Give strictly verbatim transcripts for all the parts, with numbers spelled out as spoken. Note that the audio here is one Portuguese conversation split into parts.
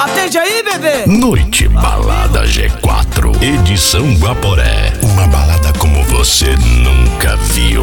Atende aí, bebê. Noite Balada G quatro, edição Guaporé. Uma balada como você nunca viu.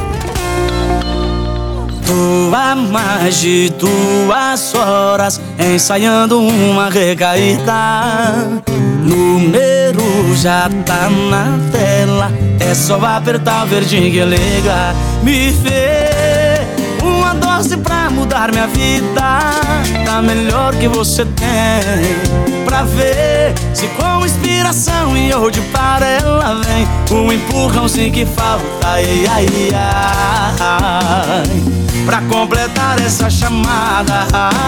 Tô há mais de duas horas ensaiando uma recaída. Número já tá na tela, é só apertar o verdinho que liga. Me vê uma dose pra mudar minha vida, tá melhor que você tem. Pra ver se com inspiração e hoje para ela vem um empurrãozinho que falta, ai, ai, ai, pra completar essa chamada.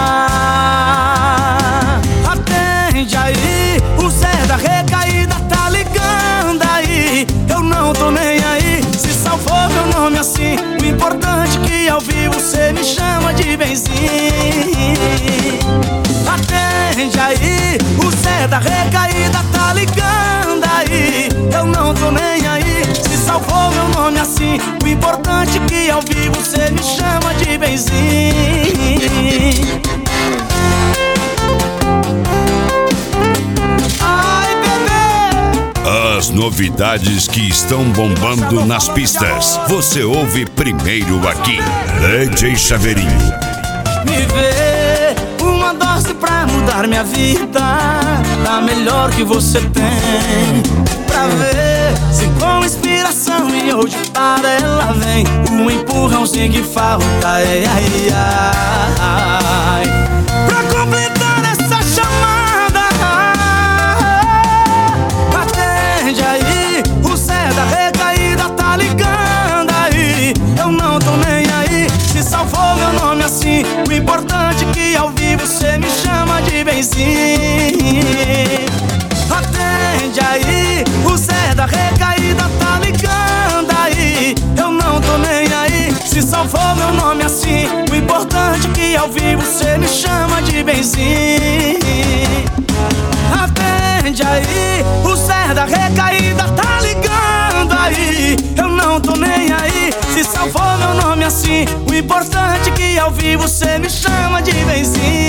Atende aí, o Zé da recaída tá ligando aí. Eu não tô nem aí se salvou meu nome assim. O importante é que ao vivo cê me chama de benzinho. Atende aí, o Zé da recaída tá ligando aí. Eu não tô nem aí se salvou meu nome assim. O importante é que ao vivo cê me chama de benzinho. Ai, bebê! As novidades que estão bombando nas pistas, você ouve primeiro aqui. D J Chaveirinho. Me vê uma dose pra mudar minha vida, tá melhor que você tem. Pra ver se com inspiração e hoje para ela vem um empurrãozinho que falta, ai, ai, ai, pra completar essa chamada. Atende aí, o Zé da recaída tá ligando aí. Eu não tô nem aí se salvou meu nome assim. O importante é que ao vivo cê me chama de benzinho. Atende aí, o Zé da recaída tá ligando aí. Eu não tô nem aí se salvou meu nome assim. O importante é que ao vivo cê me chama de benzinho. Atende aí, o Zé da recaída tá ligando aí. Eu não tô nem aí se salvou meu nome assim. O importante é que ao vivo cê me chama de benzinho.